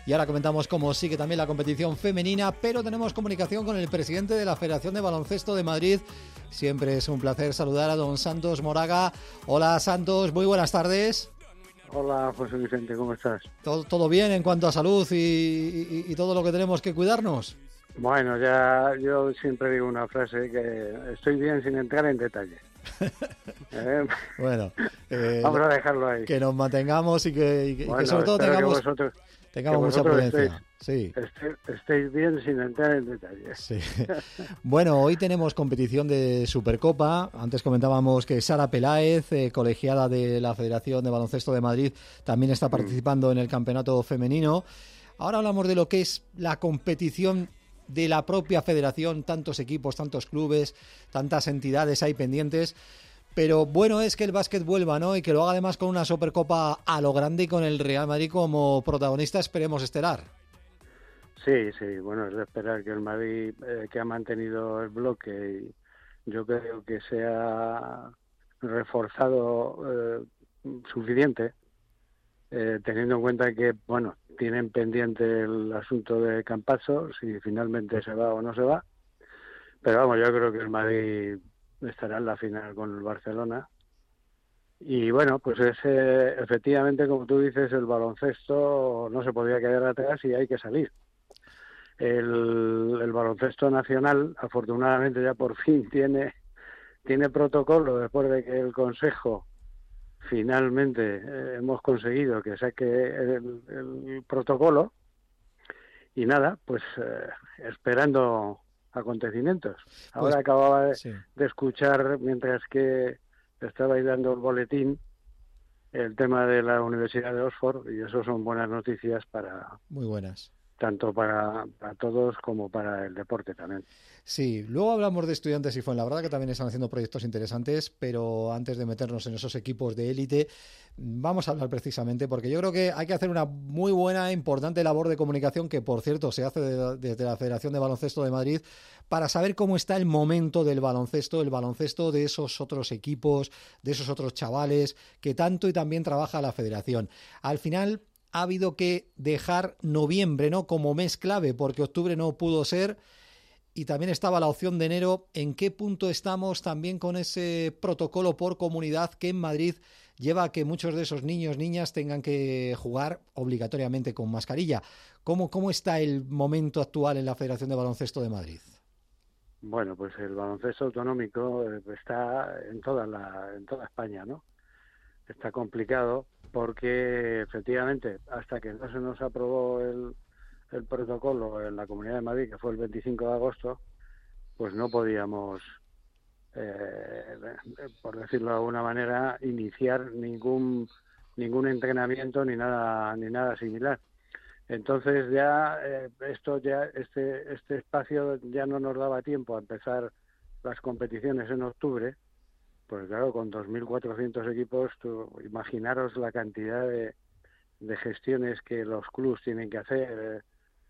y ahora comentamos cómo sigue también la competición femenina, pero tenemos comunicación con el presidente de la Federación de Baloncesto de Madrid. Siempre es un placer saludar a don Santos Moraga. Hola Santos, muy buenas tardes. Hola José Vicente, ¿cómo estás? ¿Todo bien en cuanto a salud y todo lo que tenemos que cuidarnos? Bueno, ya yo siempre digo una frase que estoy bien sin entrar en detalles. Bueno, vamos a dejarlo ahí. Que nos mantengamos y que sobre todo tengamos mucha prudencia. Estéis bien sin entrar en detalles. Sí. Bueno, hoy tenemos competición de Supercopa. Antes comentábamos que Sara Peláez, colegiada de la Federación de Baloncesto de Madrid, también está participando en el campeonato femenino. Ahora hablamos de lo que es la competición de la propia federación, tantos equipos, tantos clubes, tantas entidades hay pendientes. Pero bueno es que el básquet vuelva, ¿no? Y que lo haga además con una Supercopa a lo grande y con el Real Madrid como protagonista, esperemos, estelar. Sí, bueno, es de esperar que el Madrid, que ha mantenido el bloque, y yo creo que se ha reforzado suficiente, teniendo en cuenta que, bueno, tienen pendiente el asunto de Campazzo, si finalmente se va o no se va. Pero vamos, yo creo que el Madrid estará en la final con el Barcelona. Y bueno, pues es efectivamente, como tú dices, el baloncesto no se podía quedar atrás y hay que salir. El baloncesto nacional, afortunadamente, ya por fin tiene protocolo, después de que el Consejo finalmente hemos conseguido que saque el protocolo. Y nada, pues esperando acontecimientos. Ahora acababa de escuchar, mientras que estabais dando el boletín, el tema de la Universidad de Oxford, y eso son buenas noticias muy buenas, tanto para todos como para el deporte también. Sí, luego hablamos de Estudiantes y Fuenlabrada, que también están haciendo proyectos interesantes, pero antes de meternos en esos equipos de élite, vamos a hablar precisamente, porque yo creo que hay que hacer una muy buena, importante labor de comunicación, que por cierto se hace desde la Federación de Baloncesto de Madrid, para saber cómo está el momento del baloncesto, el baloncesto de esos otros equipos, de esos otros chavales, que tanto y también trabaja la Federación. Al final ha habido que dejar noviembre, ¿no?, como mes clave, porque octubre no pudo ser. Y también estaba la opción de enero. ¿En qué punto estamos también con ese protocolo por comunidad que en Madrid lleva a que muchos de esos niños, niñas tengan que jugar obligatoriamente con mascarilla? ¿Cómo está el momento actual en la Federación de Baloncesto de Madrid? Bueno, pues el baloncesto autonómico está en toda España, ¿no? Está complicado porque efectivamente hasta que no se nos aprobó el protocolo en la Comunidad de Madrid, que fue el 25 de agosto, pues no podíamos, por decirlo de alguna manera, iniciar ningún entrenamiento ni nada similar. Entonces ya este espacio ya no nos daba tiempo a empezar las competiciones en octubre, pues claro, con 2.400 equipos, imaginaros la cantidad de gestiones que los clubs tienen que hacer,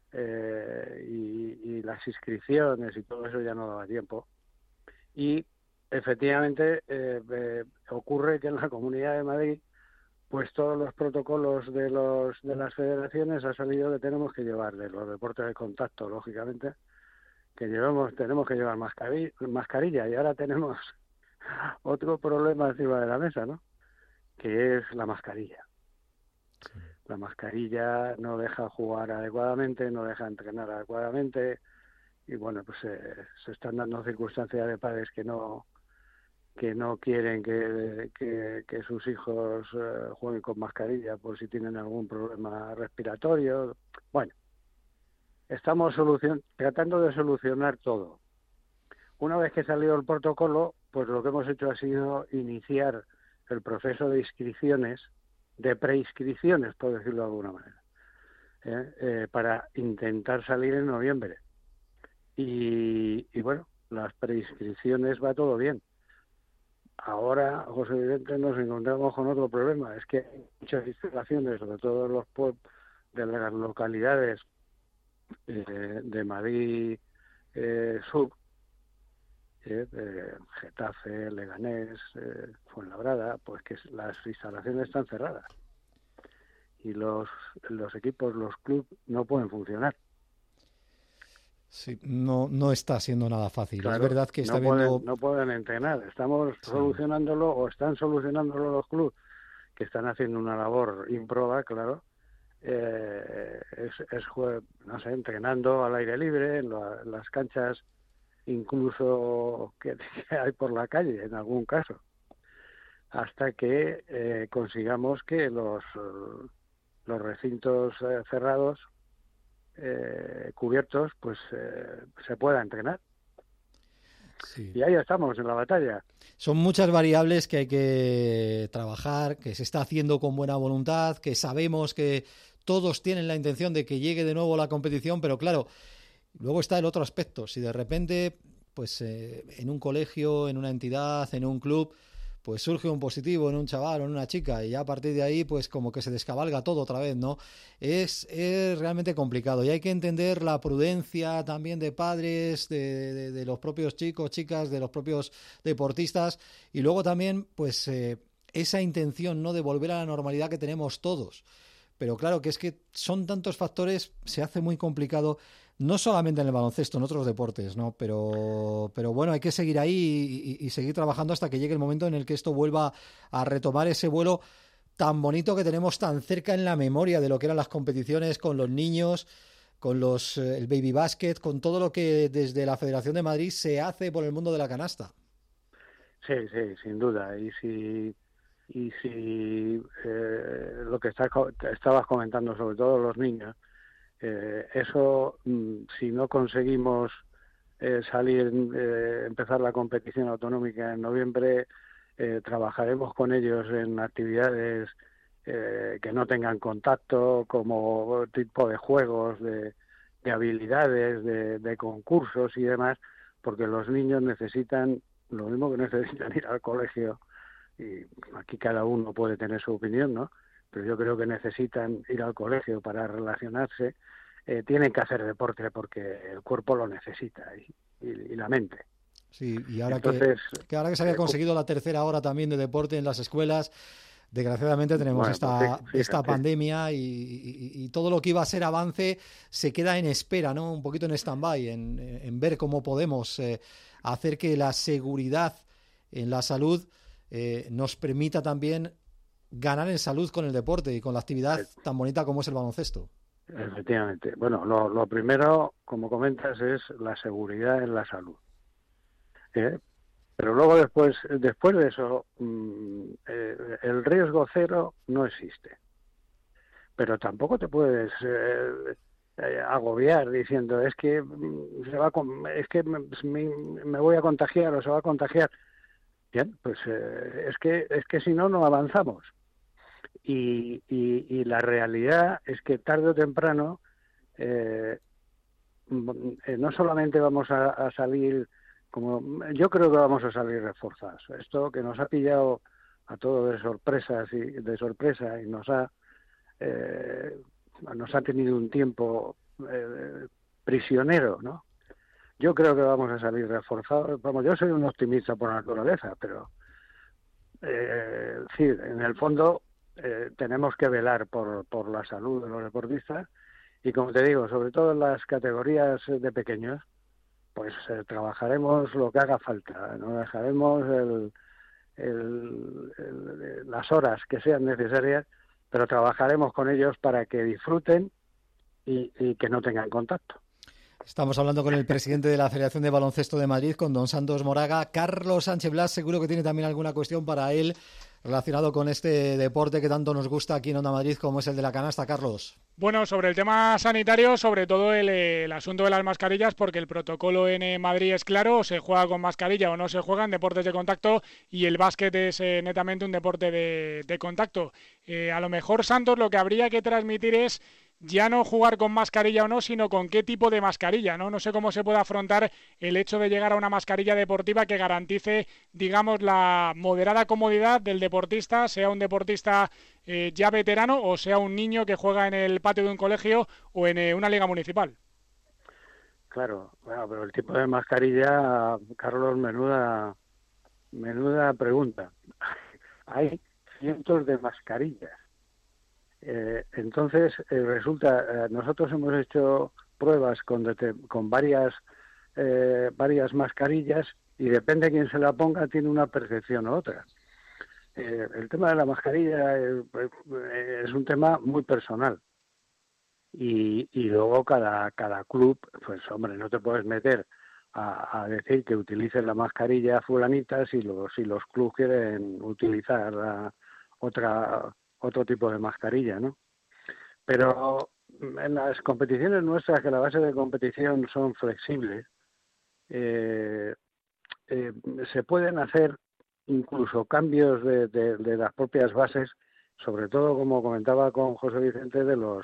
y las inscripciones y todo eso ya no daba tiempo. Y efectivamente ocurre que en la Comunidad de Madrid, pues todos los protocolos de las federaciones ha salido que tenemos que llevar, de los deportes de contacto, lógicamente, que tenemos que llevar mascarilla, y ahora tenemos otro problema encima de la mesa, ¿no?, que es la mascarilla. Sí. La mascarilla no deja jugar adecuadamente, no deja entrenar adecuadamente, y bueno, pues se están dando circunstancias de padres que no quieren que sus hijos jueguen con mascarilla por si tienen algún problema respiratorio. Bueno, estamos tratando de solucionar todo. Una vez que salió el protocolo, pues lo que hemos hecho ha sido iniciar el proceso de inscripciones, de preinscripciones, por decirlo de alguna manera, para intentar salir en noviembre. Y bueno, las preinscripciones va todo bien. Ahora, José Vicente, nos encontramos con otro problema, es que hay muchas instalaciones, sobre todo de las localidades de Madrid Sur, Getafe, Leganés, Fuenlabrada, pues que las instalaciones están cerradas. y los equipos, los clubes no pueden funcionar. Sí, no está siendo nada fácil. Claro, Es verdad que está habiendo... no pueden entrenar. Estamos Sí. solucionándolo, o están solucionándolo los clubes, que están haciendo una labor ímproba, claro. No sé, entrenando al aire libre, en las canchas incluso que hay por la calle, en algún caso, hasta que consigamos que los recintos cerrados, cubiertos, pues se pueda entrenar. Sí. Y ahí estamos en la batalla. Son muchas variables que hay que trabajar, que se está haciendo con buena voluntad, que sabemos que todos tienen la intención de que llegue de nuevo la competición, pero claro, luego está el otro aspecto. Si de repente, pues en un colegio, en una entidad, en un club, pues surge un positivo en un chaval o en una chica y ya a partir de ahí, pues como que se descabalga todo otra vez, ¿no? Es realmente complicado y hay que entender la prudencia también de padres, de los propios chicos, chicas, de los propios deportistas y luego también, pues esa intención, ¿no?, de volver a la normalidad que tenemos todos. Pero claro, que es que son tantos factores, se hace muy complicado, no solamente en el baloncesto, en otros deportes, ¿no? Pero bueno, hay que seguir ahí y seguir trabajando hasta que llegue el momento en el que esto vuelva a retomar ese vuelo tan bonito que tenemos tan cerca en la memoria de lo que eran las competiciones con los niños, con el baby basket, con todo lo que desde la Federación de Madrid se hace por el mundo de la canasta. Sí, sin duda. Y si lo que estabas comentando, sobre todo los niños, eso, si no conseguimos empezar la competición autonómica en noviembre, trabajaremos con ellos en actividades que no tengan contacto, como tipo de juegos, de habilidades, de concursos y demás, porque los niños necesitan lo mismo que necesitan ir al colegio, y aquí cada uno puede tener su opinión, ¿no? Pero yo creo que necesitan ir al colegio para relacionarse, tienen que hacer deporte porque el cuerpo lo necesita y la mente. Sí, y ahora Entonces, ahora que se había conseguido la tercera hora también de deporte en las escuelas, desgraciadamente tenemos bueno, pues esta fíjate. pandemia y todo lo que iba a ser avance se queda en espera, ¿no? Un poquito en stand-by, en ver cómo podemos hacer que la seguridad en la salud nos permita también ganar en salud con el deporte y con la actividad tan bonita como es el baloncesto. Efectivamente. Bueno, lo primero, como comentas, es la seguridad en la salud. Pero luego después de eso, el riesgo cero no existe. Pero tampoco te puedes agobiar diciendo es que me voy a contagiar o se va a contagiar. Bien, pues es que si no avanzamos. Y la realidad es que tarde o temprano no solamente vamos a salir yo creo que vamos a salir reforzados. Esto que nos ha pillado a todos de sorpresa y nos ha tenido un tiempo prisionero, ¿no? Yo creo que vamos a salir reforzados. Vamos, yo soy un optimista por naturaleza, pero sí, en el fondo tenemos que velar por la salud de los deportistas y, como te digo, sobre todo en las categorías de pequeños, pues trabajaremos lo que haga falta, no dejaremos las horas que sean necesarias, pero trabajaremos con ellos para que disfruten y que no tengan contacto. Estamos hablando con el presidente de la Federación de Baloncesto de Madrid, con don Santos Moraga. Carlos Sánchez Blas, seguro que tiene también alguna cuestión para él relacionado con este deporte que tanto nos gusta aquí en Onda Madrid, como es el de la canasta. Carlos. Bueno, sobre el tema sanitario, sobre todo el asunto de las mascarillas, porque el protocolo en Madrid es claro, se juega con mascarilla o no se juega en deportes de contacto, y el básquet es netamente un deporte de contacto. A lo mejor, Santos, lo que habría que transmitir es ya no jugar con mascarilla o no, sino con qué tipo de mascarilla, ¿no? No sé cómo se puede afrontar el hecho de llegar a una mascarilla deportiva que garantice, digamos, la moderada comodidad del deportista, sea un deportista ya veterano o sea un niño que juega en el patio de un colegio o en una liga municipal. Claro, bueno, pero el tipo de mascarilla, Carlos, menuda pregunta. Hay cientos de mascarillas. Entonces, resulta, nosotros hemos hecho pruebas con varias mascarillas y depende de quién se la ponga, tiene una percepción u otra. El tema de la mascarilla es un tema muy personal. Y luego cada club, pues hombre, no te puedes meter a decir que utilicen la mascarilla fulanita si los clubes quieren utilizar otro tipo de mascarilla, ¿no? Pero en las competiciones nuestras, que la base de competición son flexibles, se pueden hacer incluso cambios de las propias bases, sobre todo, como comentaba con José Vicente, de los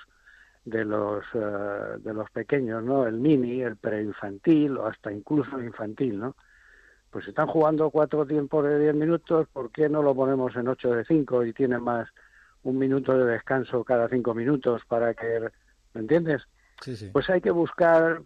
pequeños, ¿no? El mini, el preinfantil o hasta incluso el infantil, ¿no? Pues están jugando 4 tiempos de 10 minutos, ¿por qué no lo ponemos en 8 de 5 y tienen más un minuto de descanso cada 5 minutos para que, ¿me entiendes? Sí, sí. Pues hay que buscar,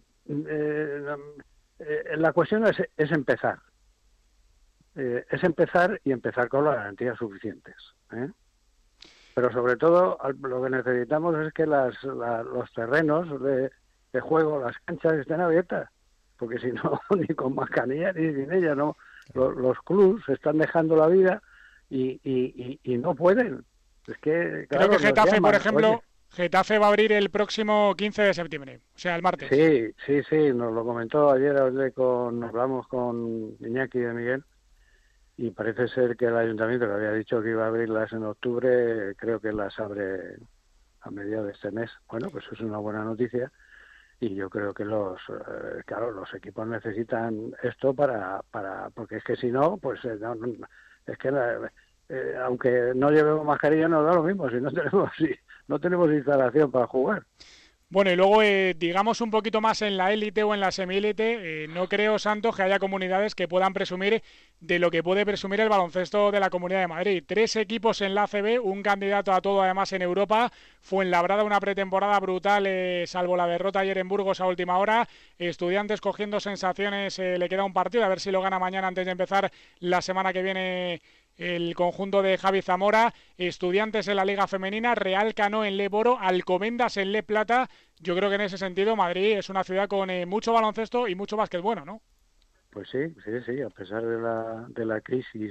la cuestión es empezar. Es empezar y empezar con las garantías suficientes, ¿eh? Pero sobre todo lo que necesitamos es que los terrenos de juego, las canchas estén abiertas, porque si no, ni con mascarilla ni sin ella, ¿no? Los clubs se están dejando la vida y no pueden. Es que, claro, creo que Getafe, llaman, por ejemplo, oye. Getafe va a abrir el próximo 15 de septiembre, o sea, el martes. Sí, nos lo comentó ayer, hablamos con Iñaki de Miguel, y parece ser que el ayuntamiento, que había dicho que iba a abrirlas en octubre, creo que las abre a mediados de este mes. Bueno, pues es una buena noticia, y yo creo que los equipos necesitan esto porque es que si no, pues es que aunque no llevemos mascarilla nos da lo mismo, si no tenemos instalación para jugar. Bueno, y luego, digamos un poquito más en la élite o en la semiélite, no creo, Santos, que haya comunidades que puedan presumir de lo que puede presumir el baloncesto de la Comunidad de Madrid. 3 equipos en la ACB, un candidato a todo además en Europa. Fuenlabrada, una pretemporada brutal, salvo la derrota ayer en Burgos a última hora. Estudiantes cogiendo sensaciones, le queda un partido, a ver si lo gana mañana antes de empezar la semana que viene el conjunto de Javi Zamora. Estudiantes en la Liga Femenina, Real Cano en Le Boro, Alcobendas en Le Plata. Yo creo que en ese sentido Madrid es una ciudad con mucho baloncesto y mucho básquet bueno, ¿no? Pues sí, a pesar de la crisis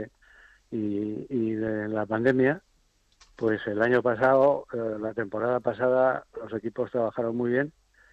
y de la pandemia, pues el año pasado, la temporada pasada, los equipos trabajaron muy bien.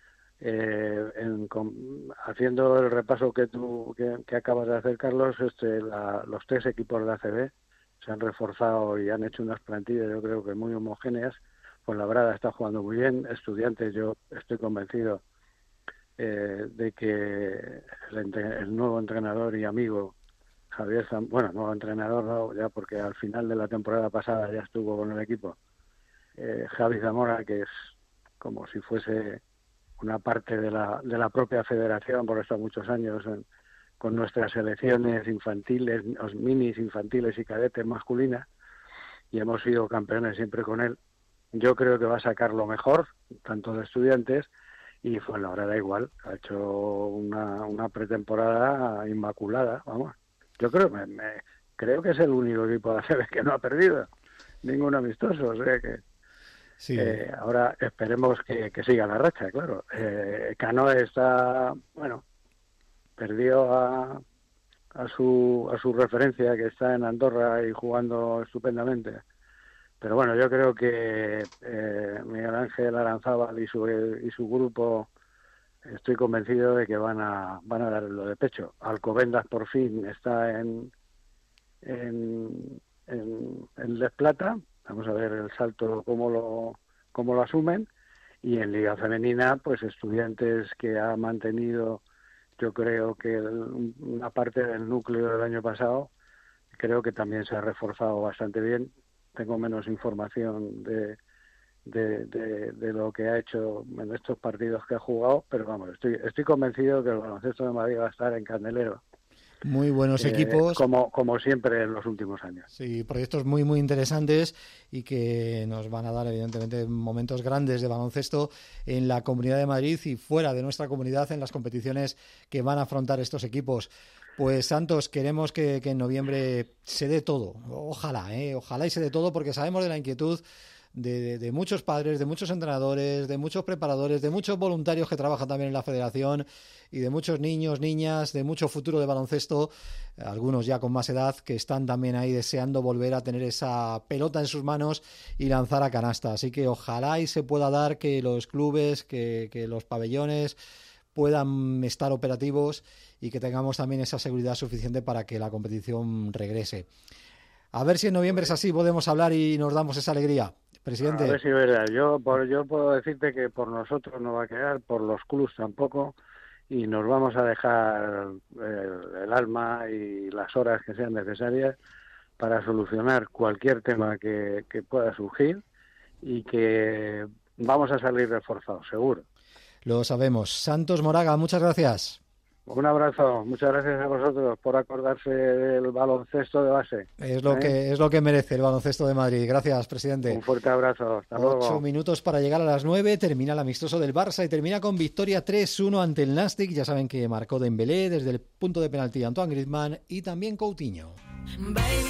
Haciendo el repaso que acabas de hacer, Carlos, los 3 equipos de ACB se han reforzado y han hecho unas plantillas, yo creo que muy homogéneas. Fuenlabrada está jugando muy bien. Estudiantes, yo estoy convencido de que el nuevo entrenador y amigo Javier nuevo entrenador no, ya porque al final de la temporada pasada ya estuvo con el equipo, Javi Zamora, que es como si fuese una parte de la propia federación, por estar muchos años con nuestras selecciones infantiles, los minis infantiles y cadetes masculinas, y hemos sido campeones siempre con él. Yo creo que va a sacar lo mejor, tanto de Estudiantes, y Fuenlabrada igual, ha hecho una pretemporada inmaculada, vamos. Yo creo que es el único equipo de ACB que no ha perdido ningún amistoso, o sea que sí. Ahora esperemos que siga la racha, claro. Cano está, perdió a su referencia, que está en Andorra y jugando estupendamente. Pero bueno, yo creo que Miguel Ángel Aranzábal y su grupo, estoy convencido de que van a darlo de pecho. Alcobendas por fin está en Les Plata. Vamos a ver el salto cómo lo asumen. Y en Liga Femenina, pues Estudiantes, que ha mantenido, yo creo que una parte del núcleo del año pasado, creo que también se ha reforzado bastante bien. Tengo menos información de lo que ha hecho en estos partidos que ha jugado, pero vamos, estoy convencido que el baloncesto de Madrid va a estar en candelero. Muy buenos equipos. Como siempre en los últimos años. Sí, proyectos muy, muy interesantes y que nos van a dar, evidentemente, momentos grandes de baloncesto en la Comunidad de Madrid y fuera de nuestra comunidad en las competiciones que van a afrontar estos equipos. Pues, Santos, queremos que en noviembre se dé todo. Ojalá y se dé todo, porque sabemos de la inquietud de muchos padres, de muchos entrenadores, de muchos preparadores, de muchos voluntarios que trabajan también en la federación y de muchos niños, niñas, de mucho futuro de baloncesto, algunos ya con más edad, que están también ahí deseando volver a tener esa pelota en sus manos y lanzar a canasta. Así que ojalá y se pueda dar que los clubes, que los pabellones puedan estar operativos y que tengamos también esa seguridad suficiente para que la competición regrese. A ver si en noviembre es así, podemos hablar y nos damos esa alegría. Presidente. A ver si es verdad. Yo puedo decirte que por nosotros no va a quedar, por los clubs tampoco, y nos vamos a dejar el alma y las horas que sean necesarias para solucionar cualquier tema que pueda surgir, y que vamos a salir reforzados, seguro. Lo sabemos. Santos Moraga, muchas gracias. Un abrazo, muchas gracias a vosotros por acordarse del baloncesto de base. Es lo que merece el baloncesto de Madrid. Gracias, presidente. Un fuerte abrazo, hasta luego. 8 minutos para llegar a las 9, termina el amistoso del Barça y termina con victoria 3-1 ante el Nàstic. Ya saben que marcó Dembélé desde el punto de penalti Antoine Griezmann y también Coutinho.